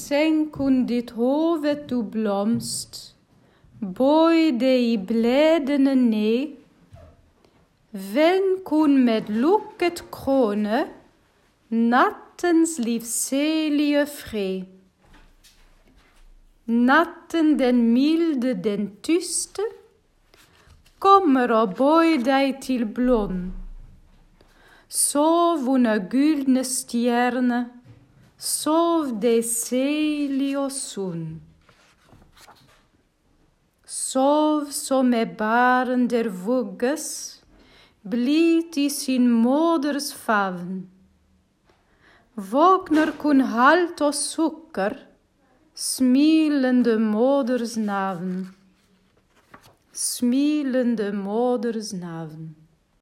Senk hun ditt hoved, du blomst, bøy deg i bledene ned. Venk hun med lukket krone, nattens livselige fred. Natten den milde, den tyste, kommer og bøy deg til blond. Sov under gylne stjerne, sov deg selig og sunn. Sov som barn der vugges, blidt i sin moders favn. Våkner kun halt og sukker, smilende moders navn. Smilende moders navn.